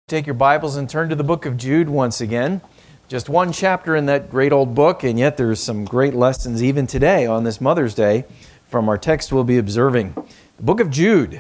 Take your Bibles and turn to the book of Jude once again. Just one chapter in that great old book, and yet there's some great lessons even today on this Mother's Day from our text we'll be observing. The book of Jude.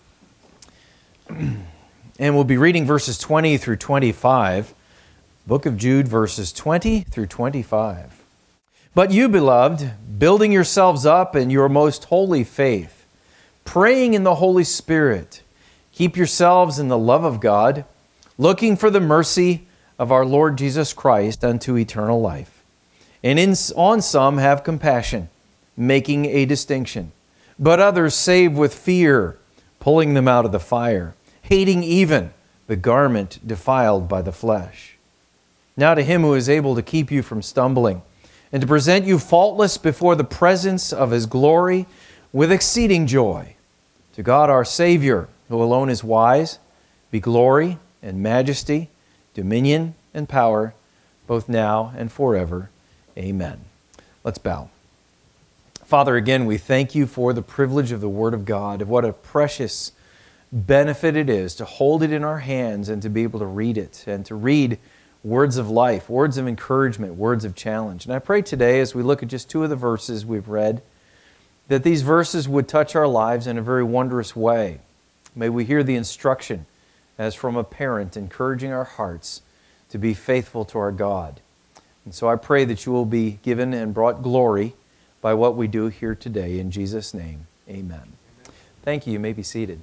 And we'll be reading verses 20 through 25. Book of Jude, verses 20 through 25. But you, beloved, building yourselves up in your most holy faith, praying in the Holy Spirit, keep yourselves in the love of God, looking for the mercy of our Lord Jesus Christ unto eternal life. And on some have compassion, making a distinction, but others save with fear, pulling them out of the fire, hating even the garment defiled by the flesh. Now to Him who is able to keep you from stumbling, and to present you faultless before the presence of His glory with exceeding joy, to God our Savior, who alone is wise, be glory and majesty, dominion and power, both now and forever. Amen. Let's bow. Father, again, we thank you for the privilege of the Word of God, of what a precious benefit it is to hold it in our hands and to be able to read it, and to read words of life, words of encouragement, words of challenge. And I pray today, as we look at just two of the verses we've read, that these verses would touch our lives in a very wondrous way. May we hear the instruction as from a parent encouraging our hearts to be faithful to our God. And so I pray that you will be given and brought glory by what we do here today. In Jesus' name, amen. Thank you. You may be seated.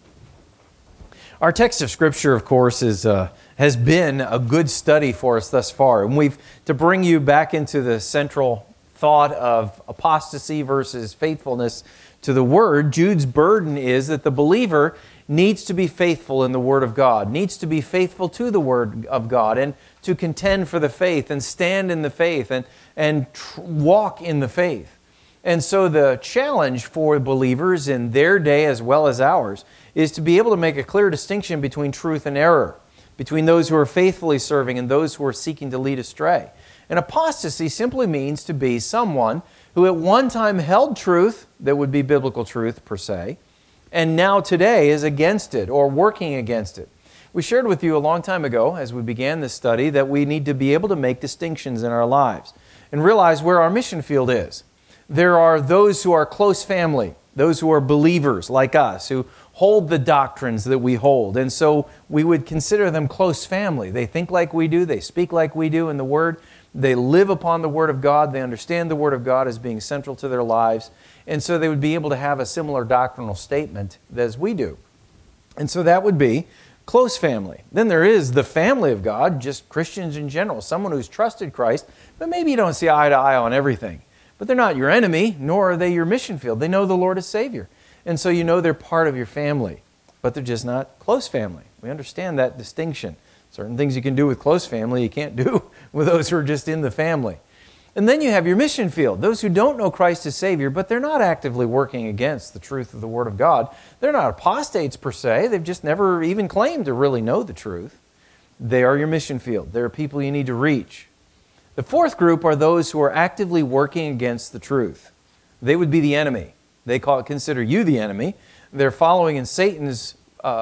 Our text of Scripture, of course, has been a good study for us thus far. And to bring you back into the central thought of apostasy versus faithfulness to the Word, Jude's burden is that the believer needs to be faithful in the Word of God, needs to be faithful to the Word of God, and to contend for the faith and stand in the faith and walk in the faith. And so the challenge for believers in their day as well as ours is to be able to make a clear distinction between truth and error, between those who are faithfully serving and those who are seeking to lead astray. And apostasy simply means to be someone who at one time held truth that would be biblical truth per se, and now today is against it or working against it. We shared with you a long time ago as we began this study that we need to be able to make distinctions in our lives and realize where our mission field is. There are those who are close family, those who are believers like us, who hold the doctrines that we hold. And so we would consider them close family. They think like we do, they speak like we do in the Word, they live upon the Word of God, they understand the Word of God as being central to their lives, and so they would be able to have a similar doctrinal statement as we do. And so that would be close family. Then there is the family of God, just Christians in general, someone who's trusted Christ, but maybe you don't see eye to eye on everything. But they're not your enemy, nor are they your mission field. They know the Lord as Savior. And so you know they're part of your family, but they're just not close family. We understand that distinction. Certain things you can do with close family you can't do with those who are just in the family. And then you have your mission field, those who don't know Christ as Savior, but they're not actively working against the truth of the Word of God. They're not apostates per se. They've just never even claimed to really know the truth. They are your mission field. They're people you need to reach. The fourth group are those who are actively working against the truth. They would be the enemy. They consider you the enemy. They're following in Satan's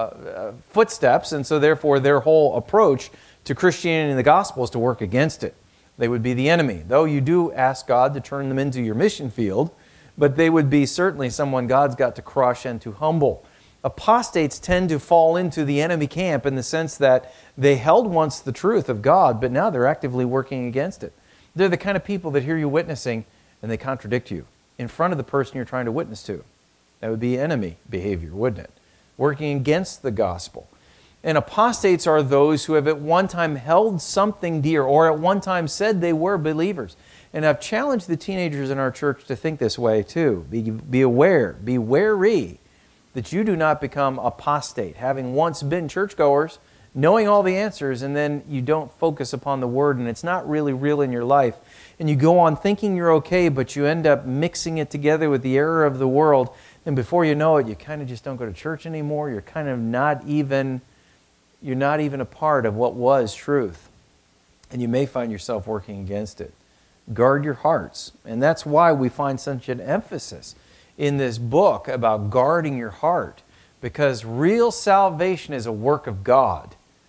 footsteps, and so therefore their whole approach to Christianity and the gospel is to work against it. They would be the enemy, though you do ask God to turn them into your mission field, but they would be certainly someone God's got to crush and to humble. Apostates tend to fall into the enemy camp in the sense that they held once the truth of God, but now they're actively working against it. They're the kind of people that hear you witnessing and they contradict you in front of the person you're trying to witness to. That would be enemy behavior, wouldn't it? Working against the gospel. And apostates are those who have at one time held something dear or at one time said they were believers. And I've challenged the teenagers in our church to think this way too. Be aware, be wary that you do not become apostate, having once been churchgoers, knowing all the answers, and then you don't focus upon the Word and it's not really real in your life. And you go on thinking you're okay, but you end up mixing it together with the error of the world. And before you know it, you kind of just don't go to church anymore. You're kind of not even a part of what was truth. And you may find yourself working against it. Guard your hearts. And that's why we find such an emphasis in this book about guarding your heart. Because real salvation is a work of God.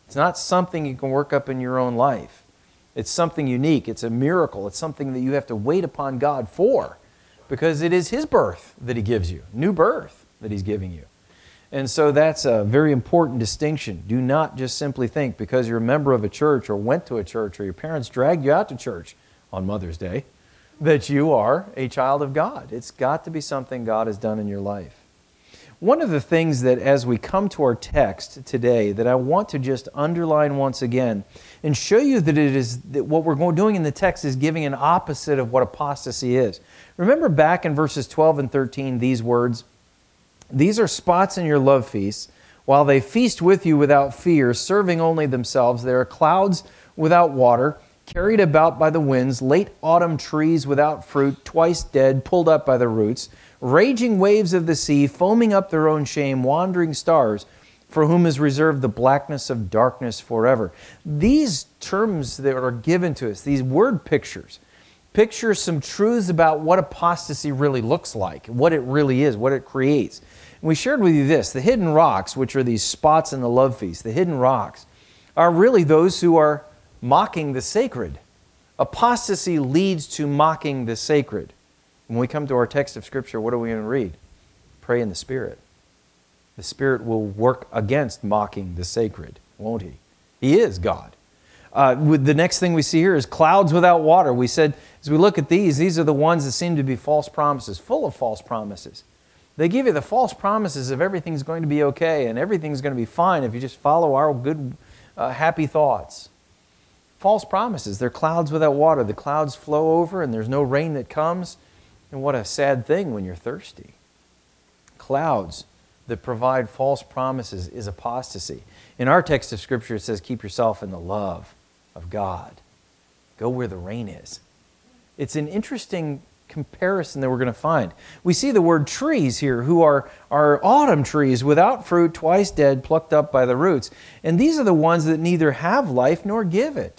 It's not something you can work up in your own life. It's something unique. It's a miracle. It's something that you have to wait upon God for, because it is His birth that He gives you, new birth that He's giving you. And so that's a very important distinction. Do not just simply think because you're a member of a church or went to a church or your parents dragged you out to church on Mother's Day that you are a child of God. It's got to be something God has done in your life. One of the things that as we come to our text today that I want to just underline once again and show you that it is that what we're doing in the text is giving an opposite of what apostasy is. Remember back in verses 12 and 13 these words, "These are spots in your love feasts, while they feast with you without fear, serving only themselves. They are clouds without water, carried about by the winds, late autumn trees without fruit, twice dead, pulled up by the roots, raging waves of the sea, foaming up their own shame, wandering stars, for whom is reserved the blackness of darkness forever." These terms that are given to us, these word picture some truths about what apostasy really looks like, what it really is, what it creates. And we shared with you this, the hidden rocks, which are these spots in the love feast, the hidden rocks, are really those who are mocking the sacred. Apostasy leads to mocking the sacred. When we come to our text of Scripture, what are we going to read? Pray in the Spirit. The Spirit will work against mocking the sacred, won't He? He is God. The next thing we see here is clouds without water. We said, as we look at these are the ones that seem to be false promises, full of false promises. They give you the false promises of everything's going to be okay and everything's going to be fine if you just follow our good, happy thoughts. False promises. They're clouds without water. The clouds flow over and there's no rain that comes. And what a sad thing when you're thirsty. Clouds that provide false promises is apostasy. In our text of Scripture, it says, keep yourself in the love of God. Go where the rain is. It's an interesting comparison that we're going to find. We see the word trees here, who are autumn trees without fruit, twice dead, plucked up by the roots. And these are the ones that neither have life nor give it.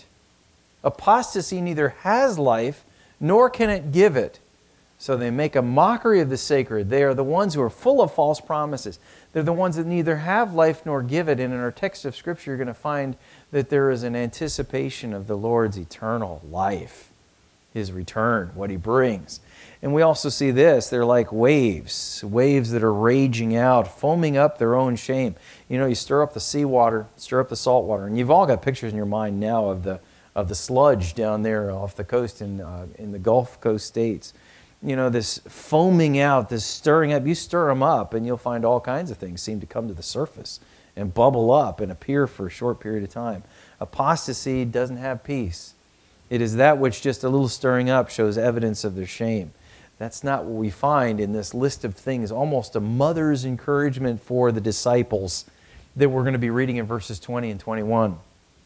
Apostasy neither has life nor can it give it. So they make a mockery of the sacred. They are the ones who are full of false promises. They're the ones that neither have life nor give it. And in our text of Scripture, you're going to find that there is an anticipation of the Lord's eternal life, His return, what He brings. And we also see this. They're like waves that are raging out, foaming up their own shame. You know, you stir up the seawater, stir up the salt water, and you've all got pictures in your mind now of the sludge down there off the coast in the Gulf Coast states. You know, this foaming out, this stirring up. You stir them up and you'll find all kinds of things seem to come to the surface and bubble up and appear for a short period of time. Apostasy doesn't have peace. It is that which just a little stirring up shows evidence of their shame. That's not what we find in this list of things, almost a mother's encouragement for the disciples that we're going to be reading in verses 20 and 21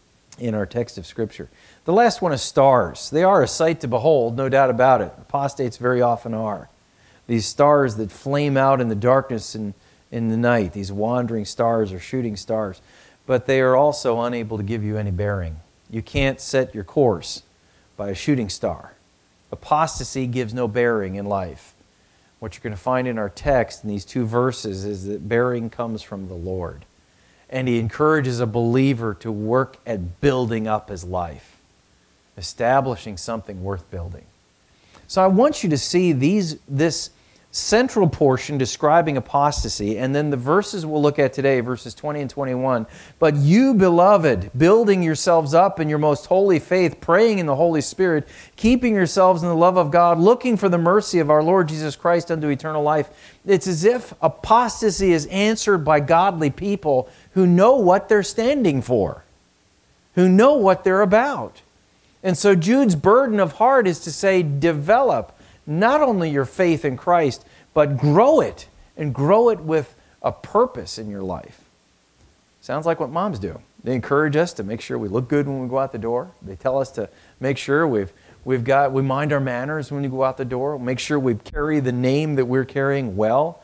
in our text of Scripture. The last one is stars. They are a sight to behold, no doubt about it. Apostates very often are. These stars that flame out in the darkness and in the night, these wandering stars or shooting stars. But they are also unable to give you any bearing. You can't set your course by a shooting star. Apostasy gives no bearing in life. What you're going to find in our text in these two verses is that bearing comes from the Lord. And He encourages a believer to work at building up his life, establishing something worth building. So I want you to see this central portion describing apostasy, and then the verses we'll look at today, verses 20 and 21. But you, beloved, building yourselves up in your most holy faith, praying in the Holy Spirit, keeping yourselves in the love of God, looking for the mercy of our Lord Jesus Christ unto eternal life. It's as if apostasy is answered by godly people who know what they're standing for, who know what they're about. And so Jude's burden of heart is to say, develop not only your faith in Christ, but grow it, and grow it with a purpose in your life. Sounds like what moms do. They encourage us to make sure we look good when we go out the door. They tell us to make sure we mind our manners when we go out the door. Make sure we carry the name that we're carrying well.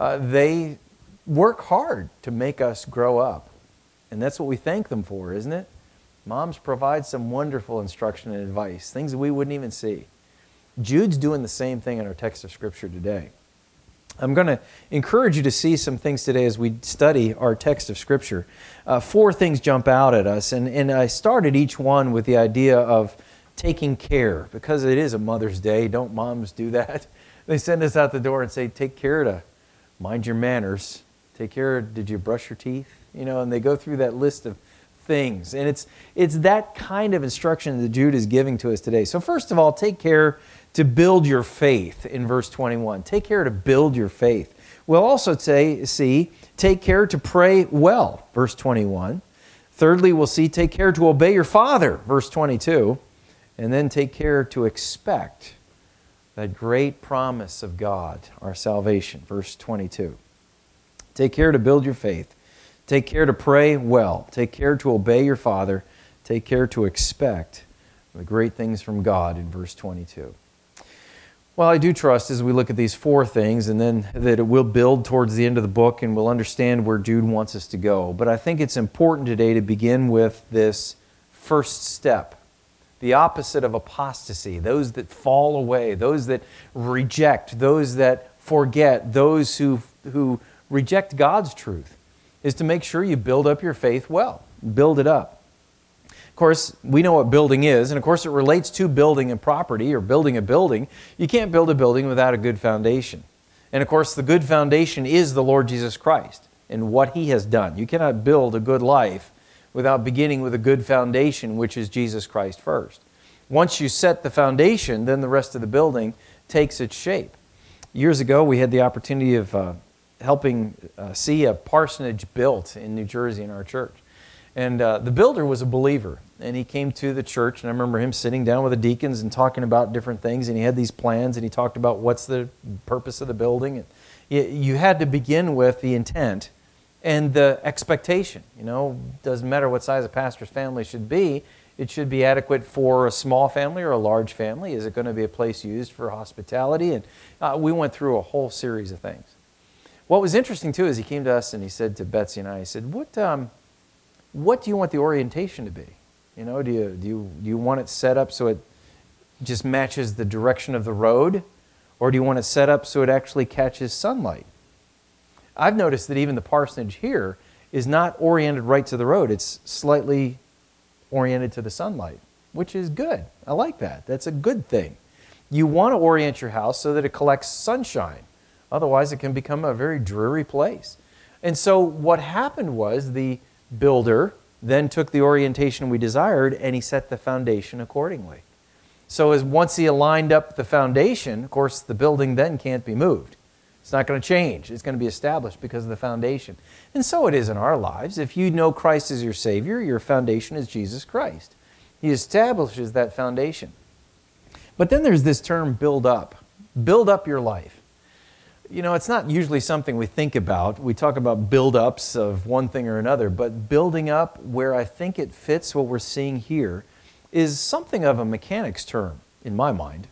They work hard to make us grow up. And that's what we thank them for, isn't it? Moms provide some wonderful instruction and advice, things that we wouldn't even see. Jude's doing the same thing in our text of Scripture today. I'm going to encourage you to see some things today as we study our text of Scripture. 4 things jump out at us, and I started each one with the idea of taking care, because it is a Mother's Day. Don't moms do that? They send us out the door and say, take care to mind your manners. Take care, did you brush your teeth? And they go through that list of things. And it's that kind of instruction that Jude is giving to us today. So first of all, take care to build your faith in verse 21. Take care to build your faith. We'll also see, take care to pray well, verse 21. Thirdly, we'll see, take care to obey your father, verse 22. And then take care to expect that great promise of God, our salvation, verse 22. Take care to build your faith. Take care to pray well. Take care to obey your father. Take care to expect the great things from God in verse 22. Well, I do trust as we look at these 4 things, and then that it will build towards the end of the book and we'll understand where Jude wants us to go. But I think it's important today to begin with this first step, the opposite of apostasy, those that fall away, those that reject, those that forget, those who reject God's truth, is to make sure you build up your faith well. Build it up. Of course, we know what building is, and of course it relates to building a property or building a building. You can't build a building without a good foundation. And of course, the good foundation is the Lord Jesus Christ and what He has done. You cannot build a good life without beginning with a good foundation, which is Jesus Christ first. Once you set the foundation, then the rest of the building takes its shape. Years ago, we had the opportunity of helping see a parsonage built in New Jersey in our church. And the builder was a believer, and he came to the church, and I remember him sitting down with the deacons and talking about different things, and he had these plans, and he talked about what's the purpose of the building. And you had to begin with the intent and the expectation. Doesn't matter what size a pastor's family should be. It should be adequate for a small family or a large family. Is it going to be a place used for hospitality? And we went through a whole series of things. What was interesting, too, is he came to us and he said to Betsy and I, he said, what do you want the orientation to be? Do you want it set up so it just matches the direction of the road? Or do you want it set up so it actually catches sunlight? I've noticed that even the parsonage here is not oriented right to the road. It's slightly oriented to the sunlight, which is good. I like that. That's a good thing. You want to orient your house so that it collects sunshine. Otherwise, it can become a very dreary place. And so what happened was the builder then took the orientation we desired and he set the foundation accordingly. So once he aligned up the foundation, of course, the building then can't be moved. It's not going to change. It's going to be established because of the foundation. And so it is in our lives. If you know Christ as your Savior, your foundation is Jesus Christ. He establishes that foundation. But then there's this term, build up. Build up your life. It's not usually something we think about. We talk about build-ups of one thing or another, but building up, where I think it fits what we're seeing here, is something of a mechanic's term, in my mind,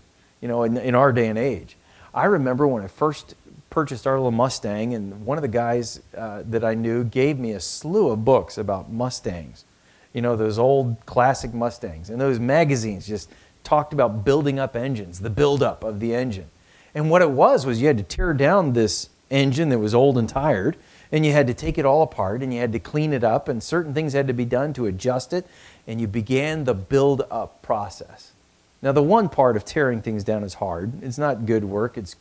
in our day and age. I remember when I first purchased our little Mustang, and one of the guys that I knew gave me a slew of books about Mustangs, those old classic Mustangs, and those magazines just talked about building up engines, the build-up of the engine. And what it was you had to tear down this engine that was old and tired, and you had to take it all apart, and you had to clean it up, and certain things had to be done to adjust it, and you began the build-up process. Now, the one part of tearing things down is hard. It's not good work. It's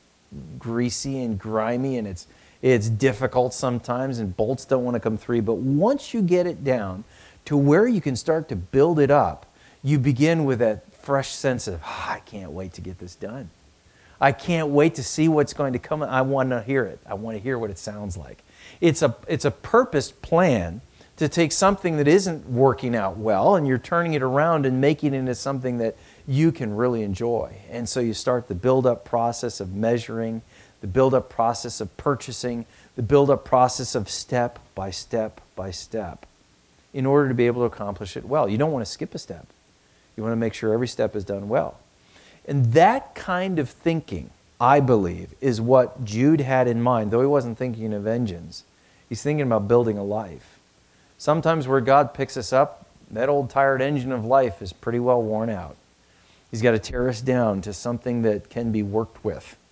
greasy and grimy, and it's difficult sometimes, and bolts don't want to come free. But once you get it down to where you can start to build it up, you begin with that fresh sense of, I can't wait to get this done. I can't wait to see what's going to come. I want to hear it. I want to hear what it sounds like. It's a purposed plan to take something that isn't working out well, and you're turning it around and making it into something that you can really enjoy. And so you start the build-up process of measuring, the build-up process of purchasing, the build-up process of step by step by step in order to be able to accomplish it well. You don't want to skip a step. You want to make sure every step is done well. And that kind of thinking, I believe, is what Jude had in mind. Though he wasn't thinking of engines, he's thinking about building a life. Sometimes where God picks us up, that old tired engine of life is pretty well worn out. He's got to tear us down to something that can be worked with.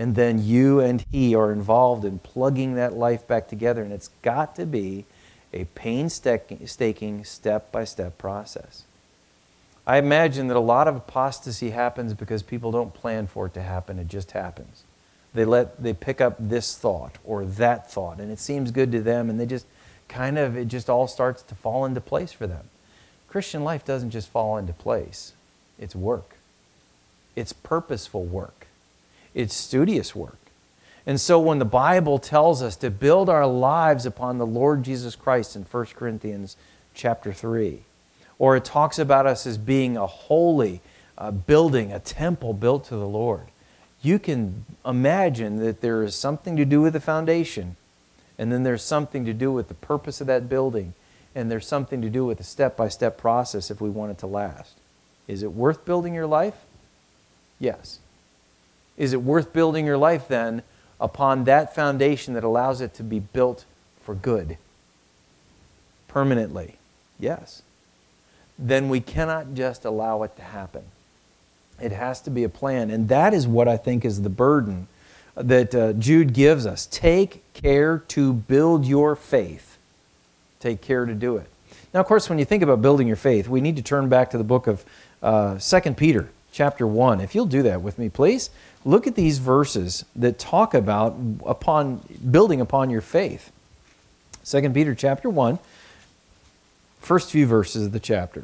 And then you and he are involved in plugging that life back together. And it's got to be a painstaking step-by-step process. I imagine that a lot of apostasy happens because people don't plan for it to happen. It just happens. They pick up this thought or that thought, and it seems good to them, and they just it just all starts to fall into place for them. Christian life doesn't just fall into place. It's work. It's purposeful work. It's studious work. And so when the Bible tells us to build our lives upon the Lord Jesus Christ in 1 Corinthians chapter 3, or it talks about us as being a holy building, a temple built to the Lord, you can imagine that there is something to do with the foundation, and then there's something to do with the purpose of that building, and there's something to do with the step-by-step process if we want it to last. Is it worth building your life? Yes. Is it worth building your life then upon that foundation that allows it to be built for good? Permanently? Yes. Then we cannot just allow it to happen. It has to be a plan. And that is what I think is the burden that Jude gives us. Take care to build your faith. Take care to do it. Now, of course, when you think about building your faith, we need to turn back to the book of 2 Peter, chapter 1. If you'll do that with me, please. Look at these verses that talk about building upon your faith. 2 Peter chapter 1, first few verses of the chapter.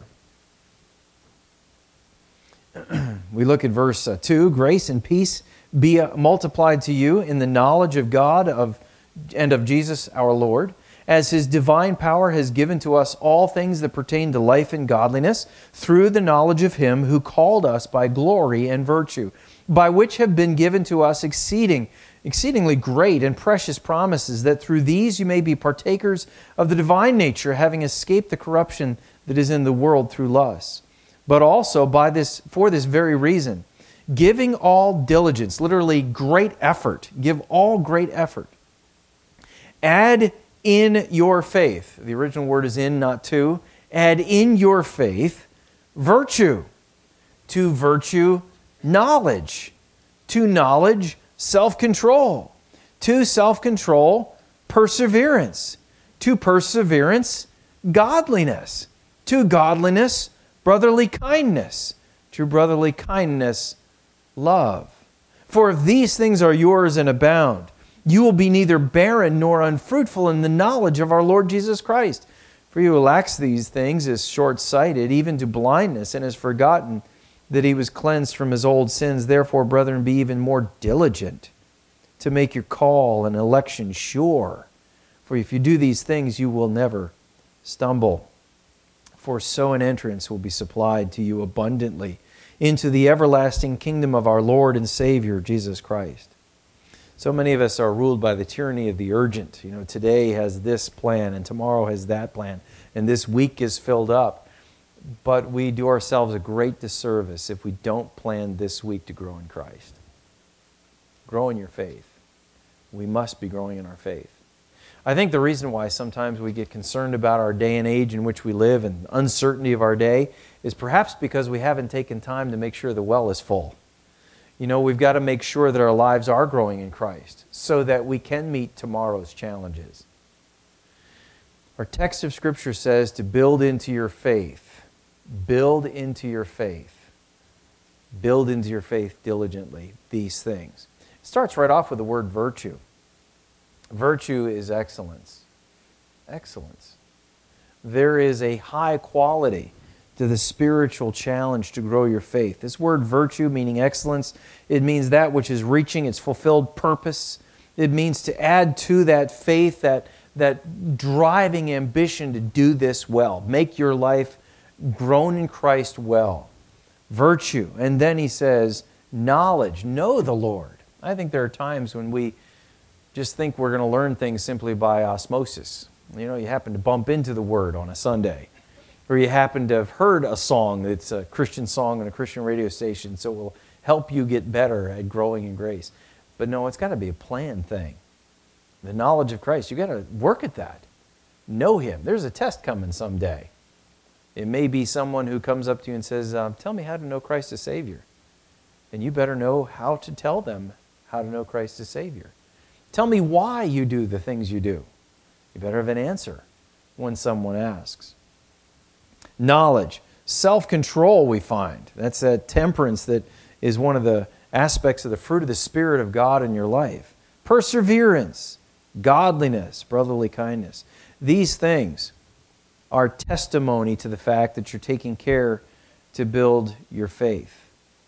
We look at verse 2. Grace and peace be multiplied to you in the knowledge of God and of Jesus our Lord, as His divine power has given to us all things that pertain to life and godliness, through the knowledge of Him who called us by glory and virtue, by which have been given to us exceedingly great and precious promises, that through these you may be partakers of the divine nature, having escaped the corruption that is in the world through lust. But also for this very reason, giving all diligence, literally great effort, give all great effort. Add in your faith, the original word is in, not to, add in your faith virtue, to virtue knowledge, to knowledge self-control, to self-control perseverance, to perseverance godliness, to godliness brotherly kindness, to brotherly kindness love. For if these things are yours and abound, you will be neither barren nor unfruitful in the knowledge of our Lord Jesus Christ. For he who lacks these things is short-sighted, even to blindness, and has forgotten that he was cleansed from his old sins. Therefore, brethren, be even more diligent to make your call and election sure. For if you do these things, you will never stumble. For so an entrance will be supplied to you abundantly into the everlasting kingdom of our Lord and Savior, Jesus Christ. So many of us are ruled by the tyranny of the urgent. Today has this plan and tomorrow has that plan, and this week is filled up. But we do ourselves a great disservice if we don't plan this week to grow in Christ. Grow in your faith. We must be growing in our faith. I think the reason why sometimes we get concerned about our day and age in which we live and the uncertainty of our day is perhaps because we haven't taken time to make sure the well is full. We've got to make sure that our lives are growing in Christ so that we can meet tomorrow's challenges. Our text of Scripture says to build into your faith. Build into your faith. Build into your faith diligently these things. It starts right off with the word virtue. Virtue is excellence. Excellence. There is a high quality to the spiritual challenge to grow your faith. This word virtue, meaning excellence, it means that which is reaching its fulfilled purpose. It means to add to that faith, that driving ambition to do this well. Make your life grown in Christ well. Virtue. And then he says, knowledge. Know the Lord. I think there are times when we just think we're going to learn things simply by osmosis. You happen to bump into the Word on a Sunday. Or you happen to have heard a song that's a Christian song on a Christian radio station, so it will help you get better at growing in grace. But no, it's got to be a planned thing. The knowledge of Christ, you've got to work at that. Know Him. There's a test coming someday. It may be someone who comes up to you and says, tell me how to know Christ as Savior. And you better know how to tell them how to know Christ as Savior. Tell me why you do the things you do. You better have an answer when someone asks. Knowledge. Self-control, we find. That's that temperance that is one of the aspects of the fruit of the Spirit of God in your life. Perseverance, godliness, brotherly kindness. These things are testimony to the fact that you're taking care to build your faith.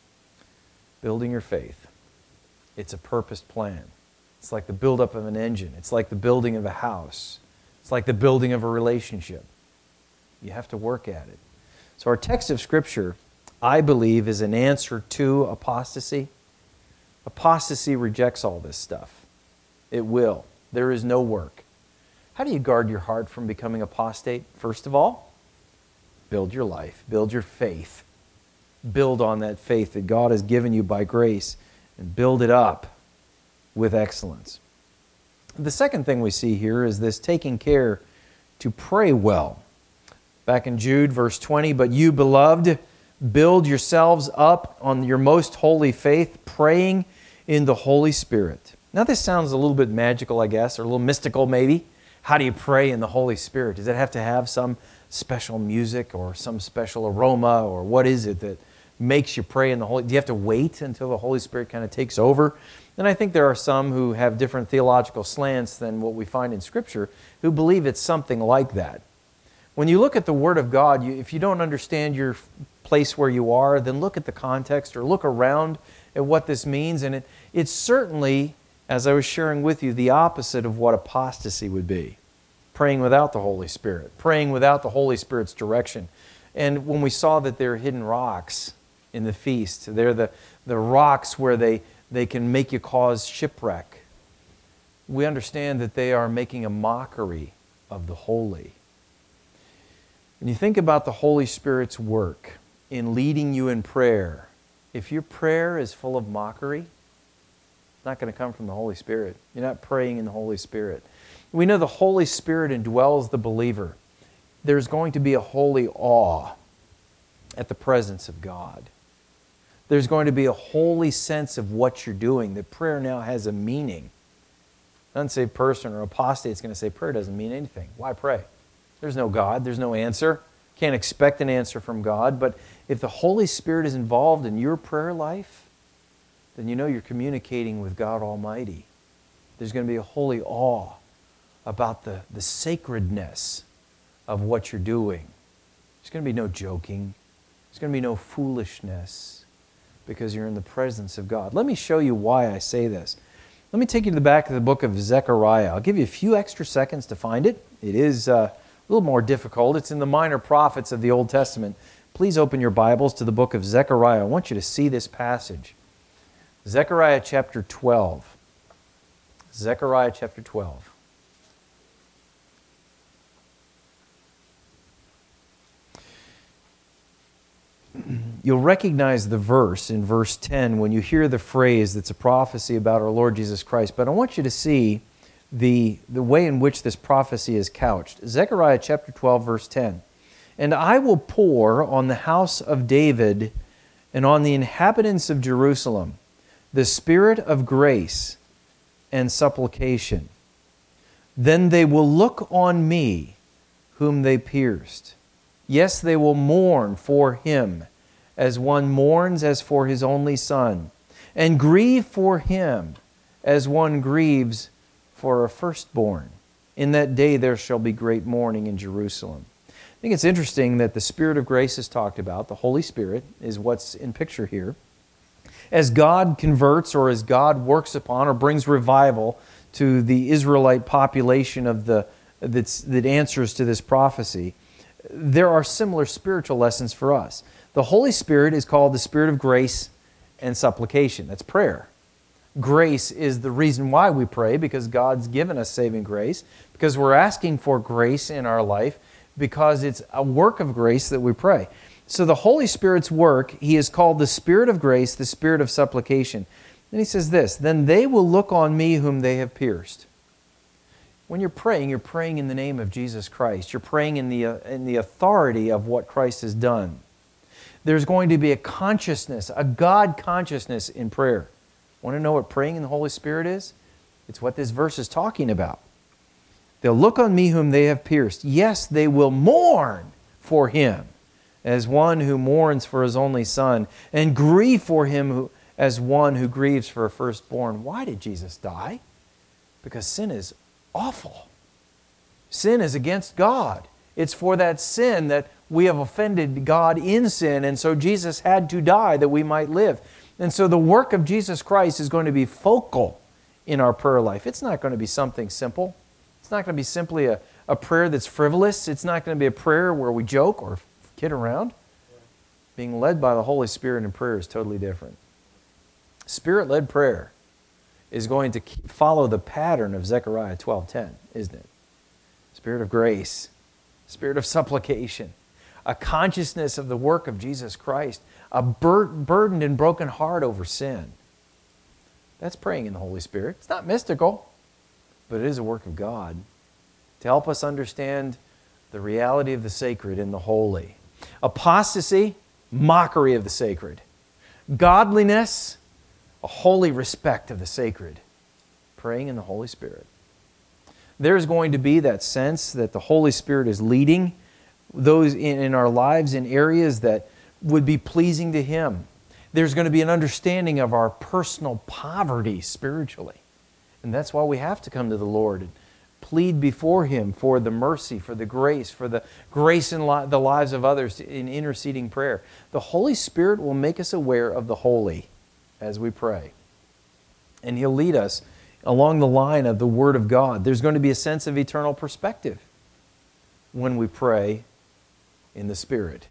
Building your faith. It's a purposed plan. It's like the buildup of an engine. It's like the building of a house. It's like the building of a relationship. You have to work at it. So our text of Scripture, I believe, is an answer to apostasy. Apostasy rejects all this stuff. It will. There is no work. How do you guard your heart from becoming apostate? First of all, build your life. Build your faith. Build on that faith that God has given you by grace and build it up with excellence. The second thing we see here is this taking care to pray well. Back in Jude, verse 20, but you, beloved, build yourselves up on your most holy faith, praying in the Holy Spirit. Now this sounds a little bit magical, I guess, or a little mystical maybe. How do you pray in the Holy Spirit? Does it have to have some special music or some special aroma, or what is it that makes you pray in the Holy? Do you have to wait until the Holy Spirit kind of takes over? And I think there are some who have different theological slants than what we find in Scripture who believe it's something like that. When you look at the Word of God, if you don't understand your place where you are, then look at the context or look around at what this means. And it's certainly, as I was sharing with you, the opposite of what apostasy would be. Praying without the Holy Spirit. Praying without the Holy Spirit's direction. And when we saw that there are hidden rocks in the feast, they're the rocks where they can make you cause shipwreck. We understand that they are making a mockery of the holy. When you think about the Holy Spirit's work in leading you in prayer, if your prayer is full of mockery, it's not going to come from the Holy Spirit. You're not praying in the Holy Spirit. We know the Holy Spirit indwells the believer. There's going to be a holy awe at the presence of God. There's going to be a holy sense of what you're doing, that prayer now has a meaning. An unsaved person or apostate is going to say prayer doesn't mean anything. Why pray? There's no God. There's no answer. Can't expect an answer from God. But if the Holy Spirit is involved in your prayer life, then you know you're communicating with God Almighty. There's going to be a holy awe about the sacredness of what you're doing. There's going to be no joking. There's going to be no foolishness because you're in the presence of God. Let me show you why I say this. Let me take you to the back of the book of Zechariah. I'll give you a few extra seconds to find it. It is a little more difficult. It's in the minor prophets of the Old Testament. Please open your Bibles to the book of Zechariah. I want you to see this passage. Zechariah chapter 12. Zechariah chapter 12. You'll recognize the verse in verse 10 when you hear the phrase that's a prophecy about our Lord Jesus Christ. But I want you to see the way in which this prophecy is couched. Zechariah chapter 12, verse 10. And I will pour on the house of David and on the inhabitants of Jerusalem the spirit of grace and supplication. Then they will look on me whom they pierced. Yes, they will mourn for him as one mourns as for his only son, and grieve for him as one grieves for a firstborn. In that day there shall be great mourning in Jerusalem. I think it's interesting that the Spirit of grace is talked about. The Holy Spirit is what's in picture here. As God converts or as God works upon or brings revival to the Israelite population that answers to this prophecy, there are similar spiritual lessons for us. The Holy Spirit is called the Spirit of grace and supplication. That's prayer. Grace is the reason why we pray, because God's given us saving grace, because we're asking for grace in our life, because it's a work of grace that we pray. So the Holy Spirit's work, He is called the Spirit of grace, the Spirit of supplication. Then He says this, then they will look on me whom they have pierced. When you're praying in the name of Jesus Christ. You're praying in the authority of what Christ has done. There's going to be a consciousness, a God consciousness in prayer. Want to know what praying in the Holy Spirit is? It's what this verse is talking about. They'll look on me whom they have pierced. Yes, they will mourn for him as one who mourns for his only son, and grieve for him as one who grieves for a firstborn. Why did Jesus die? Because sin is awful. Sin is against God. It's for that sin that we have offended God in sin, and so Jesus had to die that we might live. And so the work of Jesus Christ is going to be focal in our prayer life. It's not going to be something simple. It's not going to be simply a prayer that's frivolous. It's not going to be a prayer where we joke or kid around. Being led by the Holy Spirit in prayer is totally different. Spirit-led prayer is going to follow the pattern of Zechariah 12:10, isn't it? Spirit of grace, spirit of supplication, a consciousness of the work of Jesus Christ, a burdened and broken heart over sin. That's praying in the Holy Spirit. It's not mystical, but it is a work of God to help us understand the reality of the sacred and the holy. Apostasy, mockery of the sacred. Godliness, a holy respect of the sacred. Praying in the Holy Spirit. There's going to be that sense that the Holy Spirit is leading those in our lives in areas that would be pleasing to Him. There's going to be an understanding of our personal poverty spiritually. And that's why we have to come to the Lord and plead before Him for the mercy, for the grace in the lives of others in interceding prayer. The Holy Spirit will make us aware of the holy as we pray. And He'll lead us along the line of the Word of God. There's going to be a sense of eternal perspective when we pray in the Spirit.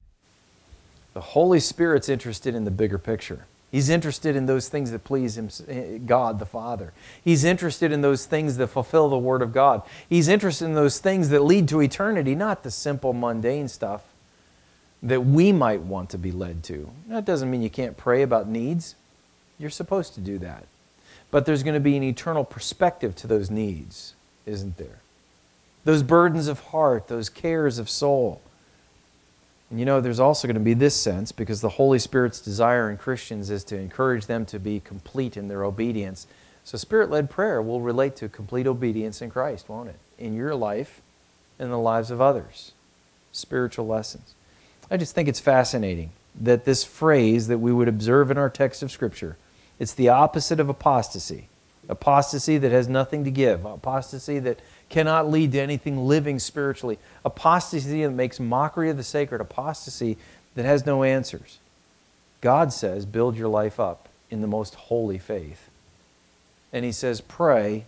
The Holy Spirit's interested in the bigger picture. He's interested in those things that please Him, God the Father. He's interested in those things that fulfill the Word of God. He's interested in those things that lead to eternity, not the simple mundane stuff that we might want to be led to. That doesn't mean you can't pray about needs. You're supposed to do that. But there's going to be an eternal perspective to those needs, isn't there? Those burdens of heart, those cares of soul. And you know, there's also going to be this sense, because the Holy Spirit's desire in Christians is to encourage them to be complete in their obedience. So Spirit-led prayer will relate to complete obedience in Christ, won't it? In your life and the lives of others. Spiritual lessons. I just think it's fascinating that this phrase that we would observe in our text of Scripture, it's the opposite of apostasy. Apostasy that has nothing to give. Apostasy that cannot lead to anything living spiritually. Apostasy that makes mockery of the sacred. Apostasy that has no answers. God says, build your life up in the most holy faith. And He says, pray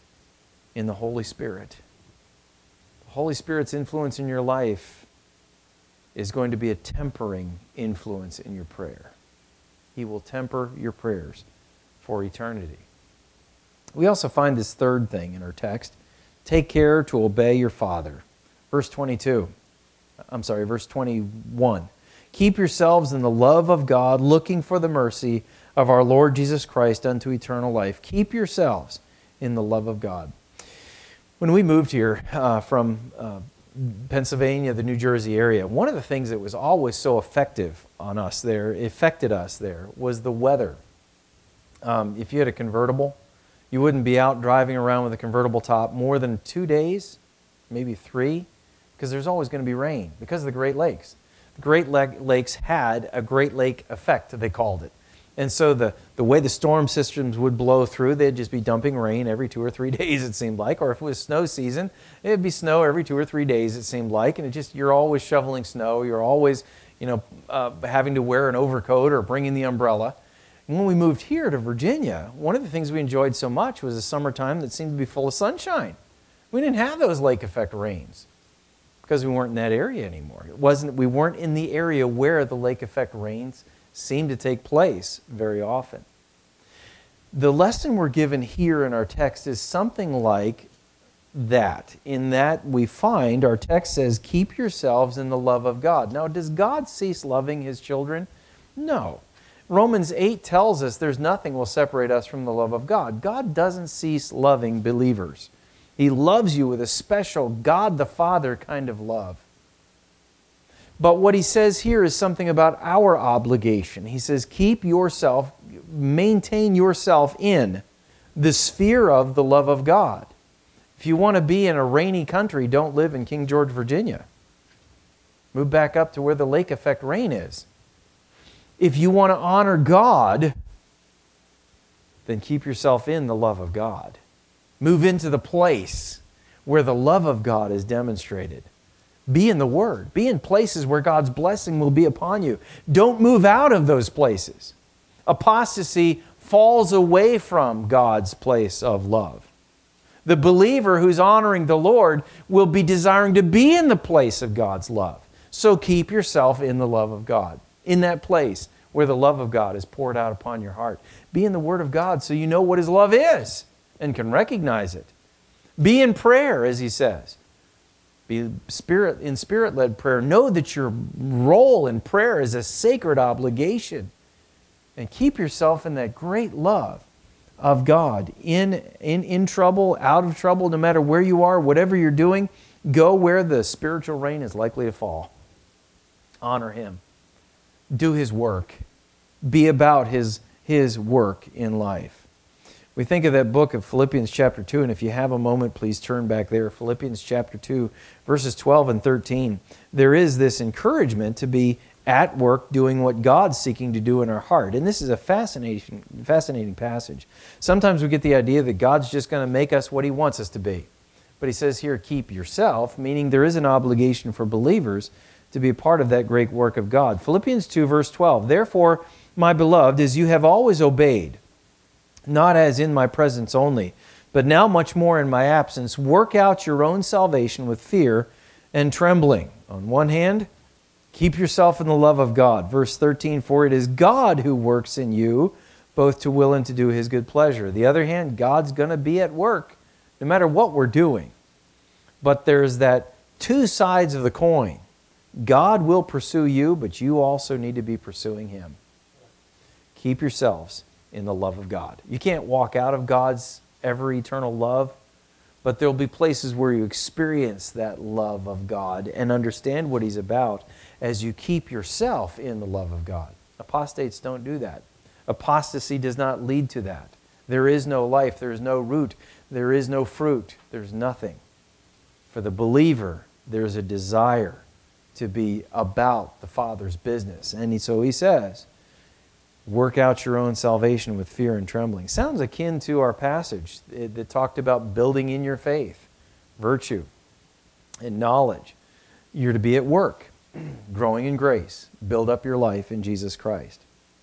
in the Holy Spirit. The Holy Spirit's influence in your life is going to be a tempering influence in your prayer. He will temper your prayers for eternity. We also find this third thing in our text. Take care to obey your father. Verse 21. Keep yourselves in the love of God, looking for the mercy of our Lord Jesus Christ unto eternal life. Keep yourselves in the love of God. When we moved here from Pennsylvania, the New Jersey area, one of the things that was always so affected us there, was the weather. If you had a convertible, you wouldn't be out driving around with a convertible top more than 2 days, maybe 3, because there's always going to be rain because of the Great Lakes. The Great Lakes had a Great Lake effect, they called it. And so the way the storm systems would blow through, they'd just be dumping rain every 2 or 3 days, it seemed like. Or if it was snow season, it'd be snow every 2 or 3 days, it seemed like. And you're always shoveling snow. You're always, having to wear an overcoat or bringing the umbrella. And when we moved here to Virginia, one of the things we enjoyed so much was a summertime that seemed to be full of sunshine. We didn't have those lake effect rains because we weren't in that area anymore. We weren't in the area where the lake effect rains seem to take place very often. The lesson we're given here in our text is something like that, in that we find our text says, keep yourselves in the love of God. Now, does God cease loving His children? No. Romans 8 tells us there's nothing will separate us from the love of God. God doesn't cease loving believers. He loves you with a special God the Father kind of love. But what he says here is something about our obligation. He says, maintain yourself in the sphere of the love of God. If you want to be in a rainy country, don't live in King George, Virginia. Move back up to where the lake effect rain is. If you want to honor God, then keep yourself in the love of God. Move into the place where the love of God is demonstrated. Be in the Word. Be in places where God's blessing will be upon you. Don't move out of those places. Apostasy falls away from God's place of love. The believer who's honoring the Lord will be desiring to be in the place of God's love. So keep yourself in the love of God, in that place where the love of God is poured out upon your heart. Be in the Word of God so you know what His love is and can recognize it. Be in prayer, as he says. Be in Spirit-led prayer. Know that your role in prayer is a sacred obligation. And keep yourself in that great love of God. In trouble, out of trouble, no matter where you are, whatever you're doing, go where the spiritual rain is likely to fall. Honor Him. Do His work. Be about His work in life. We think of that book of Philippians chapter 2, and if you have a moment, please turn back there. Philippians chapter 2, verses 12 and 13. There is this encouragement to be at work doing what God's seeking to do in our heart. And this is a fascinating passage. Sometimes we get the idea that God's just going to make us what He wants us to be. But He says here, keep yourself, meaning there is an obligation for believers to be a part of that great work of God. Philippians 2, verse 12. Therefore, my beloved, as you have always obeyed, not as in my presence only, but now much more in my absence, work out your own salvation with fear and trembling. On one hand, keep yourself in the love of God. Verse 13, for it is God who works in you, both to will and to do His good pleasure. The other hand, God's going to be at work, no matter what we're doing. But there's that two sides of the coin. God will pursue you, but you also need to be pursuing Him. Keep yourselves in the love of God. You can't walk out of God's ever-eternal love, but there'll be places where you experience that love of God and understand what He's about as you keep yourself in the love of God. Apostates don't do that. Apostasy does not lead to that. There is no life, there is no root, there is no fruit, there's nothing. For the believer, there's a desire to be about the Father's business. And so he says, work out your own salvation with fear and trembling. Sounds akin to our passage that talked about building in your faith, virtue, and knowledge. You're to be at work, growing in grace. Build up your life in Jesus Christ.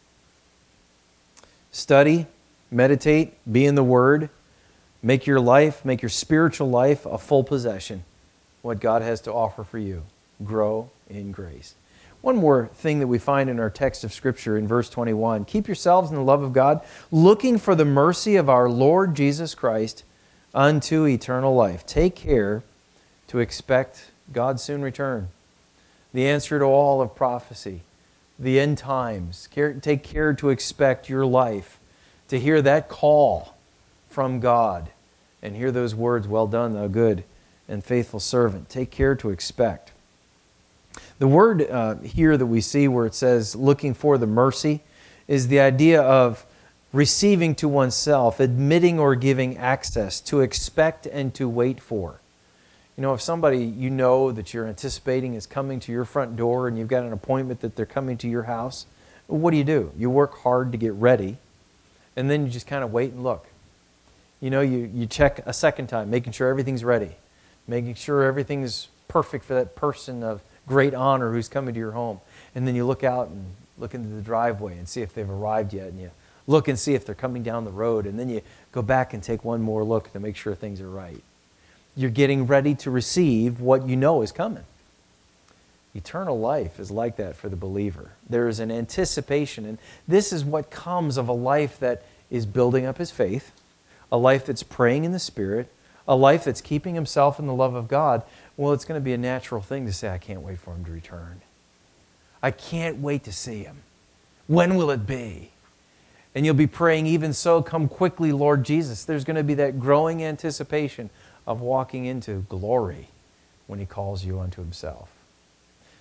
Study, meditate, be in the Word. Make your life, make your spiritual life a full possession. What God has to offer for you. Grow in grace. One more thing that we find in our text of Scripture in verse 21. Keep yourselves in the love of God, looking for the mercy of our Lord Jesus Christ unto eternal life. Take care to expect God's soon return. The answer to all of prophecy. The end times. Take care to expect your life. To hear that call from God. And hear those words, well done, thou good and faithful servant. Take care to expect. The word here that we see where it says looking for the mercy is the idea of receiving to oneself, admitting or giving access, to expect and to wait for. You know, if somebody you know that you're anticipating is coming to your front door and you've got an appointment that they're coming to your house, what do? You work hard to get ready and then you just kind of wait and look. You know, you check a second time, making sure everything's ready, making sure everything's perfect for that person of great honor who's coming to your home. And then you look out and look into the driveway and see if they've arrived yet. And you look and see if they're coming down the road. And then you go back and take one more look to make sure things are right. You're getting ready to receive what you know is coming. Eternal life is like that for the believer. There is an anticipation. And this is what comes of a life that is building up his faith, a life that's praying in the Spirit, a life that's keeping himself in the love of God. Well, it's going to be a natural thing to say, I can't wait for Him to return. I can't wait to see Him. When will it be? And you'll be praying, even so, come quickly, Lord Jesus. There's going to be that growing anticipation of walking into glory when He calls you unto Himself.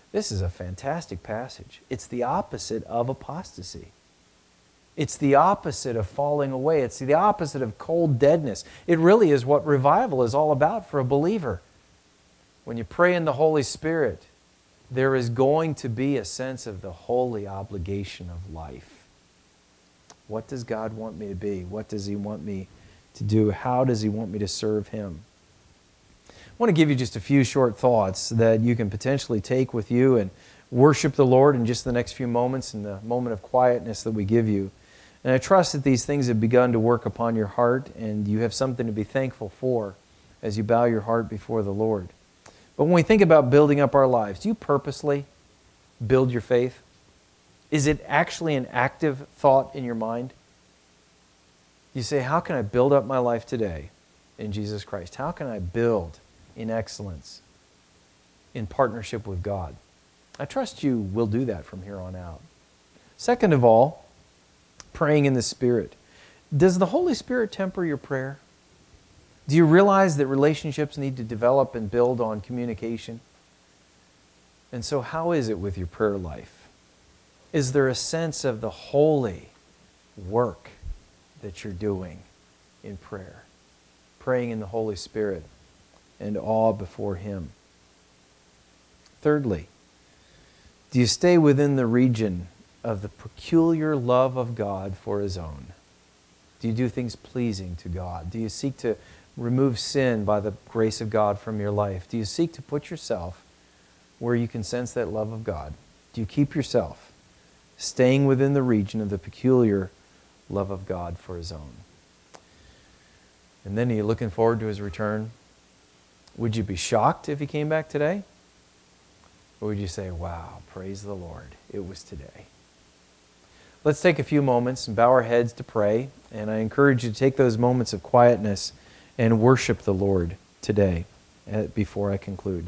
This is a fantastic passage. It's the opposite of apostasy. It's the opposite of falling away. It's the opposite of cold deadness. It really is what revival is all about for a believer. When you pray in the Holy Spirit, there is going to be a sense of the holy obligation of life. What does God want me to be? What does He want me to do? How does He want me to serve Him? I want to give you just a few short thoughts that you can potentially take with you and worship the Lord in just the next few moments, in the moment of quietness that we give you. And I trust that these things have begun to work upon your heart and you have something to be thankful for as you bow your heart before the Lord. But when we think about building up our lives, do you purposely build your faith? Is it actually an active thought in your mind? You say, how can I build up my life today in Jesus Christ? How can I build in excellence, in partnership with God? I trust you will do that from here on out. Second of all, praying in the Spirit. Does the Holy Spirit temper your prayer? Do you realize that relationships need to develop and build on communication? And so how is it with your prayer life? Is there a sense of the holy work that you're doing in prayer? Praying in the Holy Spirit and awe before Him. Thirdly, do you stay within the region of the peculiar love of God for His own? Do you do things pleasing to God? Do you seek to remove sin by the grace of God from your life? Do you seek to put yourself where you can sense that love of God? Do you keep yourself staying within the region of the peculiar love of God for His own? And then are you looking forward to His return? Would you be shocked if He came back today? Or would you say, wow, praise the Lord, it was today? Let's take a few moments and bow our heads to pray. And I encourage you to take those moments of quietness and worship the Lord today before I conclude.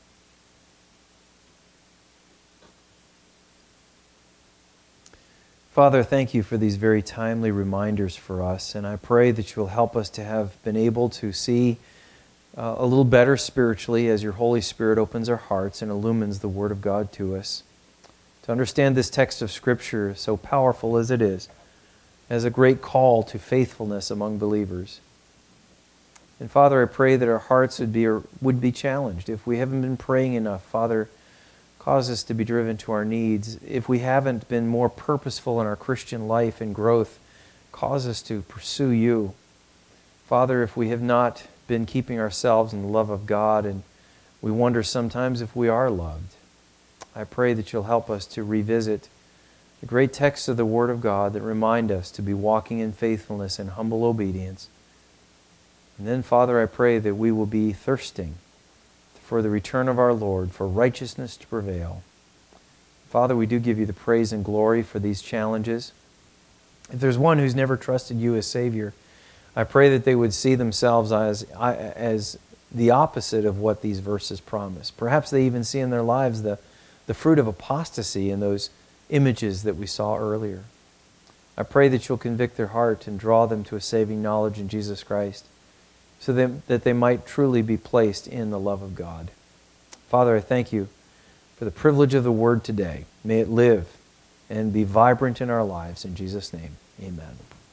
Father, thank you for these very timely reminders for us, and I pray that you will help us to have been able to see a little better spiritually as your Holy Spirit opens our hearts and illumines the Word of God to us. To understand this text of Scripture, so powerful as it is, as a great call to faithfulness among believers. And Father, I pray that our hearts would be challenged. If we haven't been praying enough, Father, cause us to be driven to our needs. If we haven't been more purposeful in our Christian life and growth, cause us to pursue you. Father, if we have not been keeping ourselves in the love of God and we wonder sometimes if we are loved, I pray that you'll help us to revisit the great texts of the Word of God that remind us to be walking in faithfulness and humble obedience. And then, Father, I pray that we will be thirsting for the return of our Lord, for righteousness to prevail. Father, we do give you the praise and glory for these challenges. If there's one who's never trusted you as Savior, I pray that they would see themselves as the opposite of what these verses promise. Perhaps they even see in their lives the fruit of apostasy in those images that we saw earlier. I pray that you'll convict their heart and draw them to a saving knowledge in Jesus Christ, so that they might truly be placed in the love of God. Father, I thank you for the privilege of the Word today. May it live and be vibrant in our lives. In Jesus' name, amen.